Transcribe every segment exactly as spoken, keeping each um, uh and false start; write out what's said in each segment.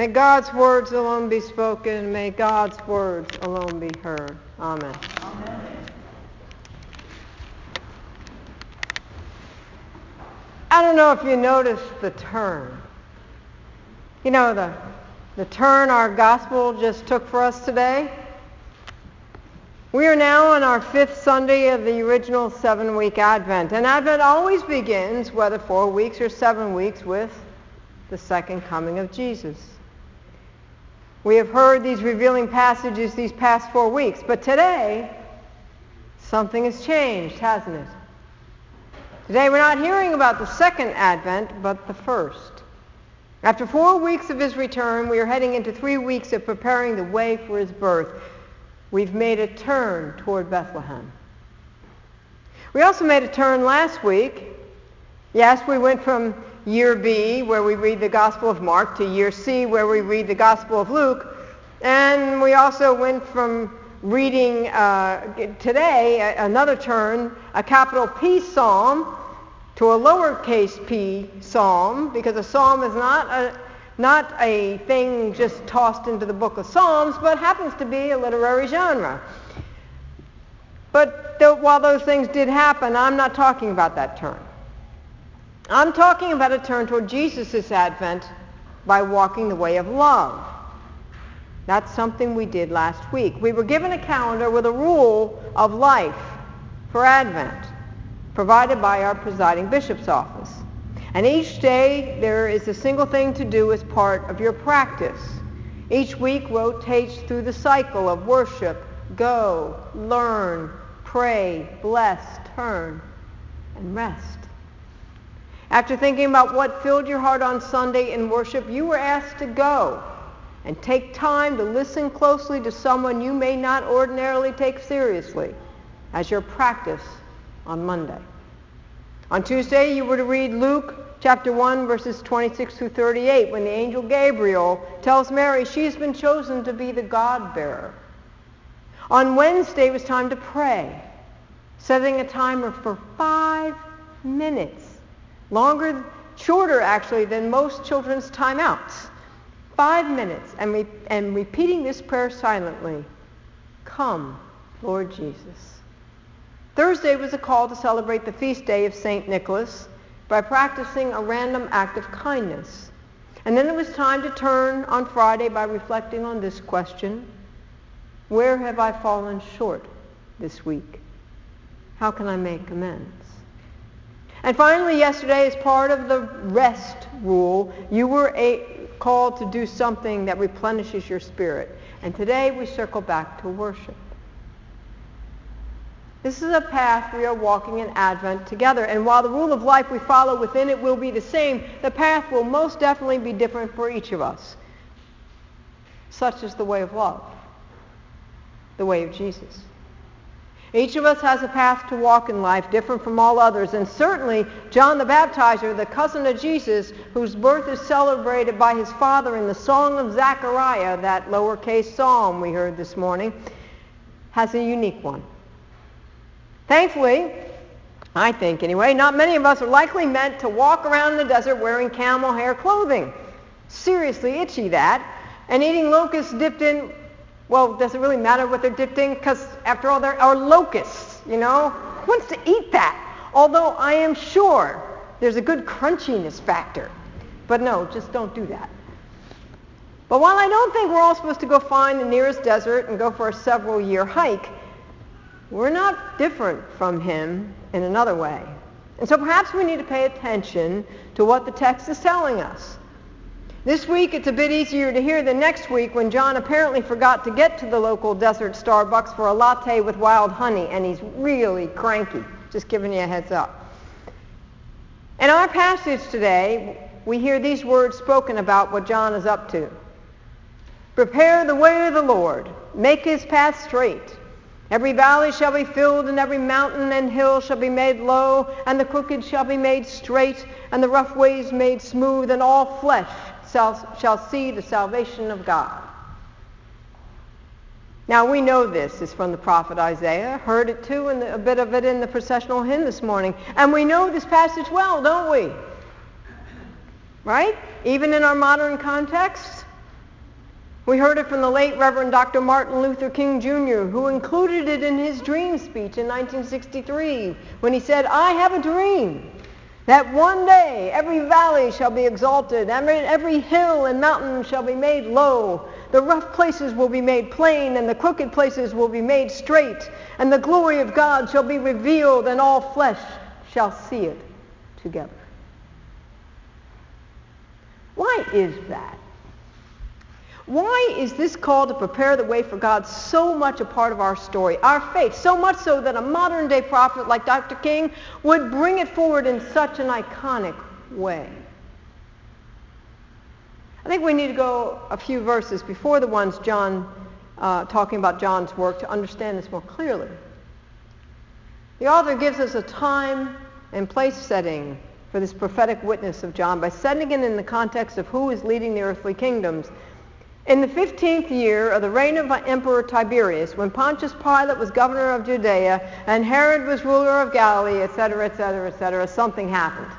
God's words alone be spoken, and may God's words alone be heard. Amen. Amen. I don't know if you noticed the turn. You know, the, the turn our gospel just took for us today? We are now on our fifth Sunday of the original seven-week Advent. And Advent always begins, whether four weeks or seven weeks, with the second coming of Jesus. We have heard these revealing passages these past four weeks, but today, something has changed, hasn't it? Today we're not hearing about the second Advent, but the first. After four weeks of his return, we are heading into three weeks of preparing the way for his birth. We've made a turn toward Bethlehem. We also made a turn last week. Yes, we went from year B, where we read the Gospel of Mark, to year C, where we read the Gospel of Luke. And we also went from reading uh, today, another turn, a capital P psalm, to a lowercase p psalm, because a psalm is not a not a thing just tossed into the book of Psalms, but happens to be a literary genre. But th- while those things did happen, I'm not talking about that turn. I'm talking about a turn toward Jesus' advent by walking the way of love. That's something we did last week. We were given a calendar with a rule of life for Advent, provided by our presiding bishop's office. And each day there is a single thing to do as part of your practice. Each week rotates through the cycle of worship, go, learn, pray, bless, turn, and rest. After thinking about what filled your heart on Sunday in worship, you were asked to go and take time to listen closely to someone you may not ordinarily take seriously as your practice on Monday. On Tuesday, you were to read Luke chapter one, verses twenty-six through thirty-eight, when the angel Gabriel tells Mary she's been chosen to be the God-bearer. On Wednesday, it was time to pray, setting a timer for five minutes, longer, shorter actually than most children's timeouts. Five minutes, and, re- and repeating this prayer silently. Come, Lord Jesus. Thursday was a call to celebrate the feast day of Saint Nicholas by practicing a random act of kindness. And then it was time to turn on Friday by reflecting on this question: where have I fallen short this week? How can I make amends? And finally, yesterday, as part of the rest rule, you were a, called to do something that replenishes your spirit. And today we circle back to worship. This is a path we are walking in Advent together. And while the rule of life we follow within it will be the same, the path will most definitely be different for each of us. Such is the way of love, the way of Jesus. Each of us has a path to walk in life different from all others. And certainly John the Baptizer, the cousin of Jesus, whose birth is celebrated by his father in the Song of Zechariah, that lowercase psalm we heard this morning, has a unique one. Thankfully, I think anyway, not many of us are likely meant to walk around in the desert wearing camel hair clothing. Seriously itchy, that. And eating locusts dipped in, well, does it really matter what they're dipped in? Because after all, they are locusts, you know? Who wants to eat that? Although I am sure there's a good crunchiness factor. But no, just don't do that. But while I don't think we're all supposed to go find the nearest desert and go for a several-year hike, we're not different from him in another way. And so perhaps we need to pay attention to what the text is telling us. This week it's a bit easier to hear than next week, when John apparently forgot to get to the local desert Starbucks for a latte with wild honey, and he's really cranky. Just giving you a heads up. In our passage today, we hear these words spoken about what John is up to. Prepare the way of the Lord, make his path straight. Every valley shall be filled, and every mountain and hill shall be made low, and the crooked shall be made straight, and the rough ways made smooth, and all flesh shall, shall see the salvation of God. Now we know this is from the prophet Isaiah, heard it too, and a bit of it in the processional hymn this morning. And we know this passage well, don't we? Right? Even in our modern context? We heard it from the late Reverend Doctor Martin Luther King Junior, who included it in his dream speech in nineteen sixty-three when he said, "I have a dream that one day every valley shall be exalted, every, every hill and mountain shall be made low. The rough places will be made plain, and the crooked places will be made straight, and the glory of God shall be revealed, and all flesh shall see it together." Why is that? Why is this call to prepare the way for God so much a part of our story, our faith, so much so that a modern-day prophet like Doctor King would bring it forward in such an iconic way? I think we need to go a few verses before the ones John, uh, talking about John's work, to understand this more clearly. The author gives us a time and place setting for this prophetic witness of John by setting it in the context of who is leading the earthly kingdoms. In the fifteenth year of the reign of Emperor Tiberius, when Pontius Pilate was governor of Judea and Herod was ruler of Galilee, et cetera, et cetera, et cetera, something happened.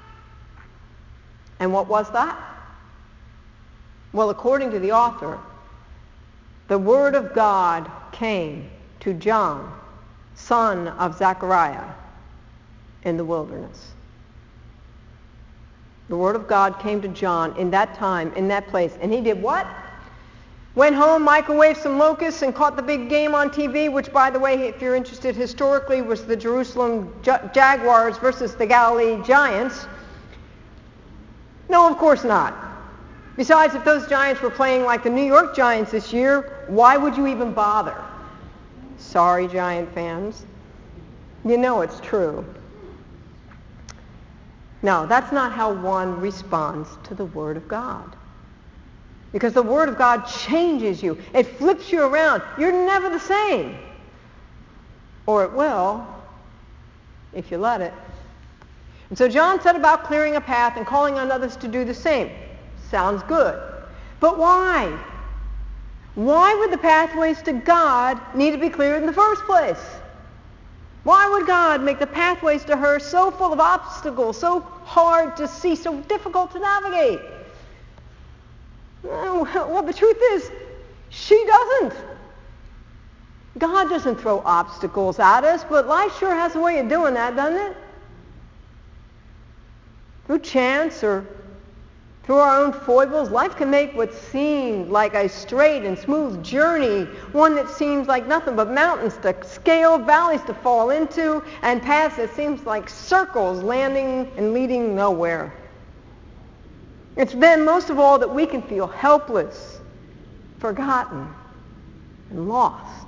And what was that? Well, according to the author, the word of God came to John, son of Zechariah, in the wilderness. The word of God came to John in that time, in that place. And he did what? Went home, microwaved some locusts, and caught the big game on T V, which, by the way, if you're interested historically, was the Jerusalem Jaguars versus the Galilee Giants. No, of course not. Besides, if those Giants were playing like the New York Giants this year, why would you even bother? Sorry, Giant fans. You know it's true. No, that's not how one responds to the Word of God. Because the Word of God changes you. It flips you around. You're never the same. Or it will, if you let it. And so John set about clearing a path and calling on others to do the same. Sounds good. But why? Why would the pathways to God need to be cleared in the first place? Why would God make the pathways to her so full of obstacles, so hard to see, so difficult to navigate? Well, the truth is, she doesn't. God doesn't throw obstacles at us, but life sure has a way of doing that, doesn't it? Through chance or through our own foibles, life can make what seemed like a straight and smooth journey one that seems like nothing but mountains to scale, valleys to fall into, and paths that seems like circles landing and leading nowhere. It's then, most of all, that we can feel helpless, forgotten, and lost.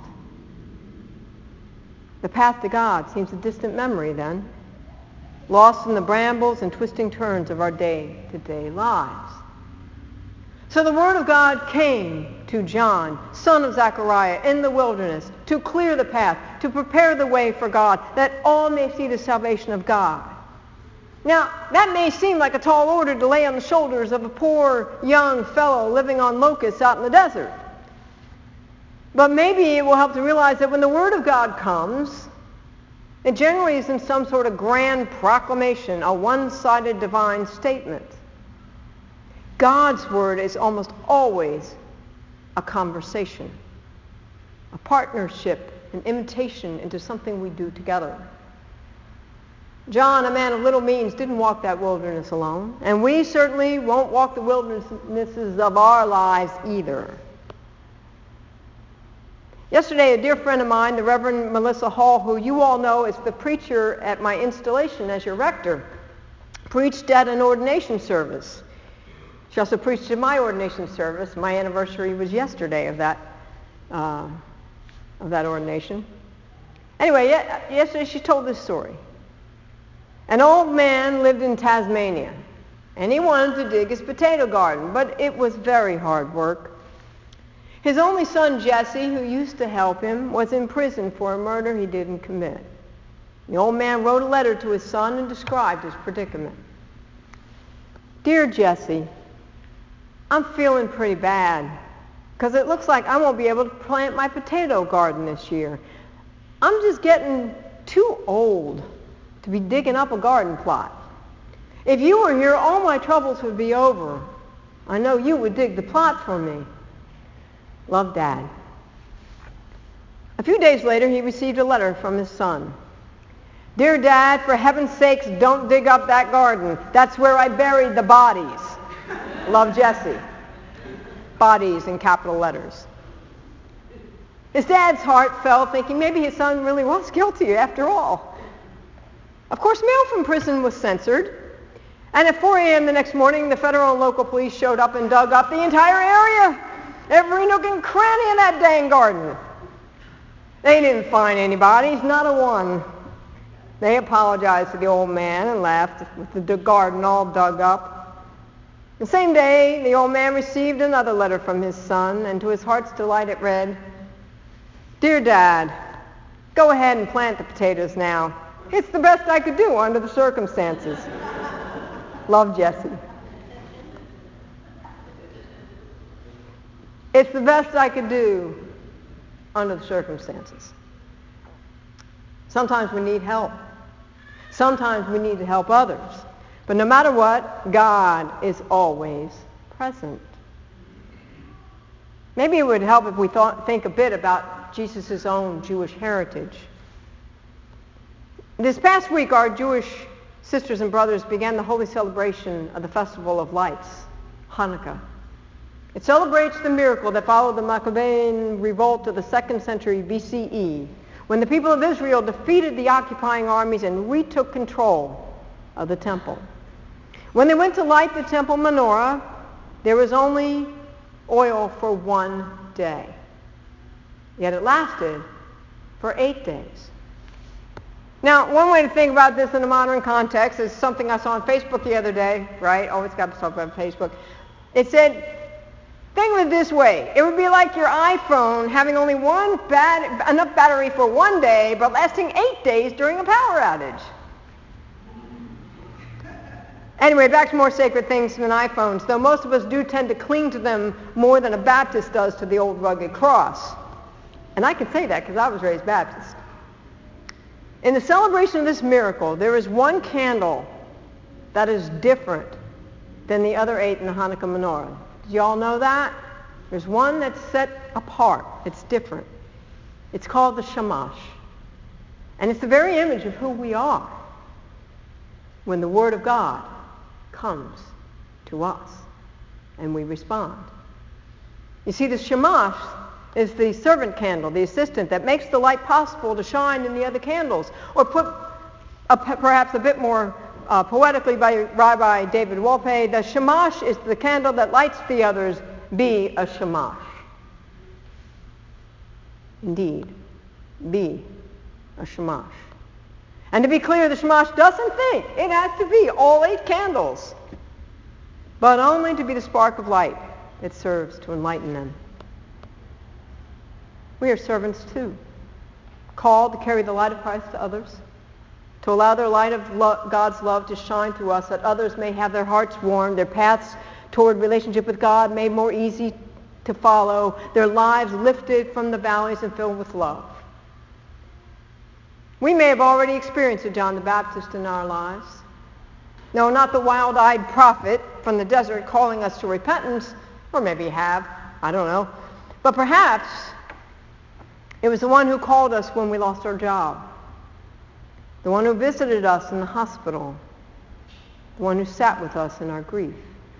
The path to God seems a distant memory then, lost in the brambles and twisting turns of our day-to-day lives. So the Word of God came to John, son of Zechariah, in the wilderness to clear the path, to prepare the way for God, that all may see the salvation of God. Now, that may seem like a tall order to lay on the shoulders of a poor young fellow living on locusts out in the desert. But maybe it will help to realize that when the Word of God comes, it generally is in some sort of grand proclamation, a one-sided divine statement. God's Word is almost always a conversation, a partnership, an invitation into something we do together. John, a man of little means, didn't walk that wilderness alone, and we certainly won't walk the wildernesses of our lives either. Yesterday, a dear friend of mine, the Reverend Melissa Hall, who you all know is the preacher at my installation as your rector, preached at an ordination service. She also preached at my ordination service. My anniversary was yesterday of that, uh, of that ordination. Anyway, yesterday she told this story. An old man lived in Tasmania, and he wanted to dig his potato garden, but it was very hard work. His only son, Jesse, who used to help him, was in prison for a murder he didn't commit. The old man wrote a letter to his son and described his predicament. Dear Jesse, I'm feeling pretty bad because it looks like I won't be able to plant my potato garden this year. I'm just getting too old to be digging up a garden plot. If you were here, all my troubles would be over. I know you would dig the plot for me. Love, Dad. A few days later, he received a letter from his son. Dear Dad, for heaven's sakes, don't dig up that garden. That's where I buried the bodies. Love, Jesse. Bodies in capital letters. His dad's heart fell, thinking maybe his son really was guilty after all. Of course, mail from prison was censored, and at four a.m. the next morning, the federal and local police showed up and dug up the entire area, every nook and cranny in that dang garden. They didn't find any bodies, not a one. They apologized to the old man and left with the garden all dug up. The same day, the old man received another letter from his son, and to his heart's delight it read, Dear Dad, go ahead and plant the potatoes now. It's the best I could do under the circumstances. Love, Jesse. It's the best I could do under the circumstances. Sometimes we need help. Sometimes we need to help others. But no matter what, God is always present. Maybe it would help if we thought, think a bit about Jesus' own Jewish heritage. This past week, our Jewish sisters and brothers began the holy celebration of the Festival of Lights, Hanukkah. It celebrates the miracle that followed the Maccabean revolt of the second century B C E, when the people of Israel defeated the occupying armies and retook control of the temple. When they went to light the temple menorah, there was only oil for one day. Yet it lasted for eight days. Now, one way to think about this in a modern context is something I saw on Facebook the other day, right? Always got to talk about Facebook. It said, think of it this way. It would be like your iPhone having only one bat- enough battery for one day, but lasting eight days during a power outage. Anyway, back to more sacred things than iPhones, though most of us do tend to cling to them more than a Baptist does to the old rugged cross. And I can say that because I was raised Baptist. In the celebration of this miracle, there is one candle that is different than the other eight in the Hanukkah menorah. Do you all know that? There's one that's set apart. It's different. It's called the shamash. And it's the very image of who we are when the Word of God comes to us and we respond. You see, the shamash is the servant candle, the assistant that makes the light possible to shine in the other candles. Or put a, perhaps a bit more uh, poetically by Rabbi David Wolpe, the shamash is the candle that lights the others. Be a shamash. Indeed, be a shamash. And to be clear, the shamash doesn't think it has to be all eight candles, but only to be the spark of light that serves to enlighten them. We are servants too, called to carry the light of Christ to others, to allow their light of lo- God's love to shine through us, that others may have their hearts warmed, their paths toward relationship with God made more easy to follow, their lives lifted from the valleys and filled with love. We may have already experienced a John the Baptist in our lives. No, not the wild-eyed prophet from the desert calling us to repentance, or maybe you have, I don't know. But perhaps it was the one who called us when we lost our job, the one who visited us in the hospital, the one who sat with us in our grief.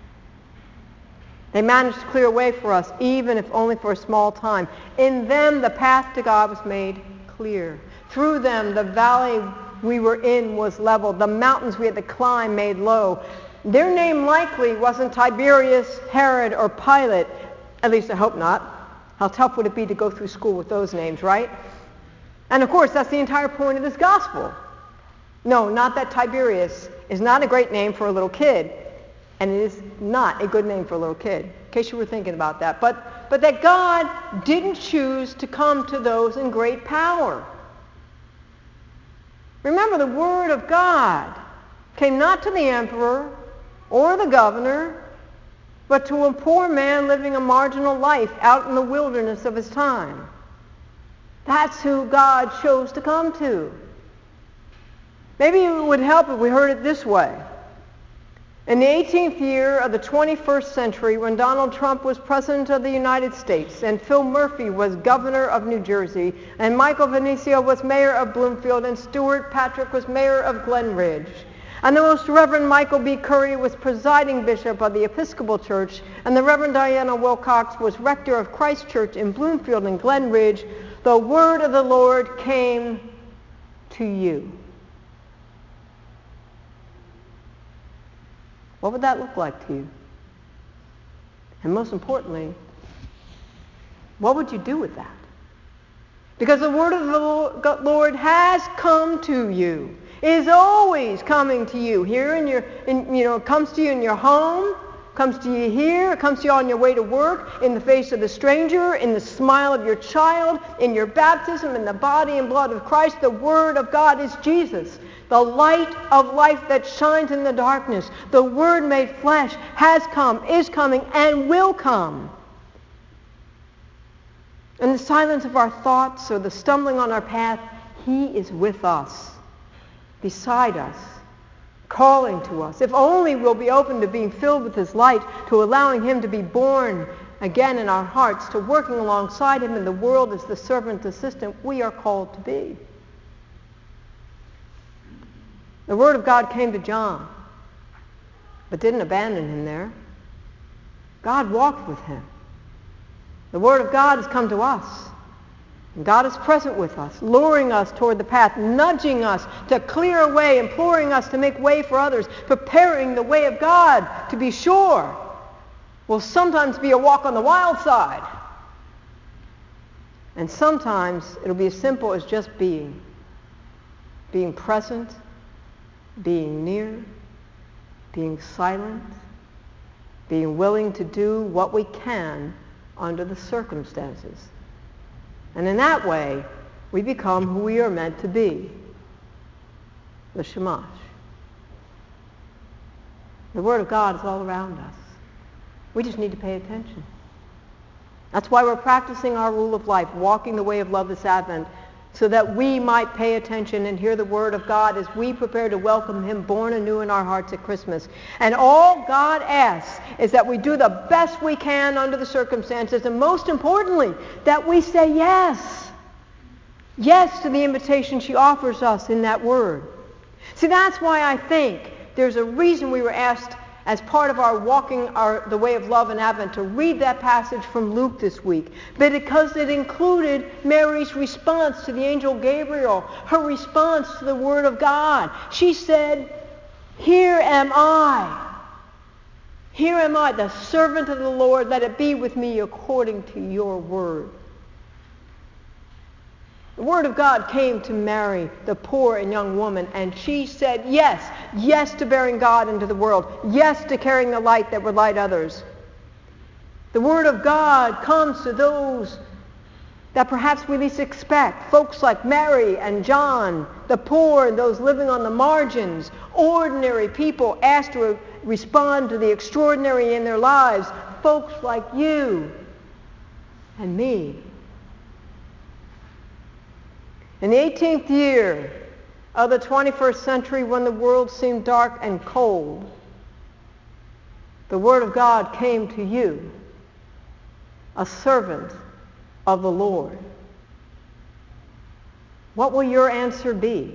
They managed to clear a way for us, even if only for a small time. In them, the path to God was made clear. Through them, the valley we were in was leveled. The mountains we had to climb made low. Their name likely wasn't Tiberius, Herod, or Pilate. At least I hope not. How tough would it be to go through school with those names, right? And of course, that's the entire point of this gospel. No, not that Tiberius is not a great name for a little kid, and it is not a good name for a little kid, in case you were thinking about that. But, but that God didn't choose to come to those in great power. Remember, the Word of God came not to the emperor or the governor, but to a poor man living a marginal life out in the wilderness of his time. That's who God chose to come to. Maybe it would help if we heard it this way. In the eighteenth year of the twenty-first century, when Donald Trump was President of the United States, and Phil Murphy was Governor of New Jersey, and Michael Venecio was Mayor of Bloomfield, and Stuart Patrick was Mayor of Glen Ridge, and the Most Reverend Michael B. Curry was presiding bishop of the Episcopal Church, and the Reverend Diana Wilcox was rector of Christ Church in Bloomfield and Glen Ridge, the word of the Lord came to you. What would that look like to you? And most importantly, what would you do with that? Because the word of the Lord has come to you, is always coming to you. Here in your, in, you know, it comes to you in your home, comes to you here, it comes to you on your way to work, in the face of the stranger, in the smile of your child, in your baptism, in the body and blood of Christ. The word of God is Jesus, the light of life that shines in the darkness. The Word made flesh has come, is coming, and will come. In the silence of our thoughts or the stumbling on our path, He is with us, beside us, calling to us. If only we'll be open to being filled with His light, to allowing Him to be born again in our hearts, to working alongside Him in the world as the servant assistant we are called to be. The Word of God came to John, but didn't abandon him there. God walked with him. The Word of God has come to us. And God is present with us, luring us toward the path, nudging us to clear a way, imploring us to make way for others, preparing the way of God, to be sure, will sometimes be a walk on the wild side. And sometimes it'll be as simple as just being. Being present, being near, being silent, being willing to do what we can under the circumstances. And in that way, we become who we are meant to be, the Shamash. The Word of God is all around us. We just need to pay attention. That's why we're practicing our rule of life, walking the way of love this Advent, so that we might pay attention and hear the Word of God as we prepare to welcome Him born anew in our hearts at Christmas. And all God asks is that we do the best we can under the circumstances, and most importantly, that we say yes. Yes to the invitation she offers us in that Word. See, that's why I think there's a reason we were asked as part of our walking our, the way of love in Advent to read that passage from Luke this week, but because it included Mary's response to the angel Gabriel, her response to the Word of God. She said, "Here am I. Here am I, the servant of the Lord. Let it be with me according to your word." The Word of God came to Mary, the poor and young woman, and she said yes, yes to bearing God into the world, yes to carrying the light that would light others. The Word of God comes to those that perhaps we least expect, folks like Mary and John, the poor and those living on the margins, ordinary people asked to respond to the extraordinary in their lives, folks like you and me. In the eighteenth year of the twenty-first century, when the world seemed dark and cold, the Word of God came to you, a servant of the Lord. What will your answer be?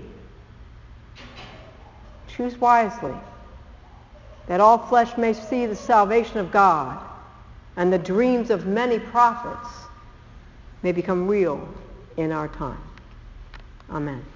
Choose wisely, that all flesh may see the salvation of God, and the dreams of many prophets may become real in our time. Amen.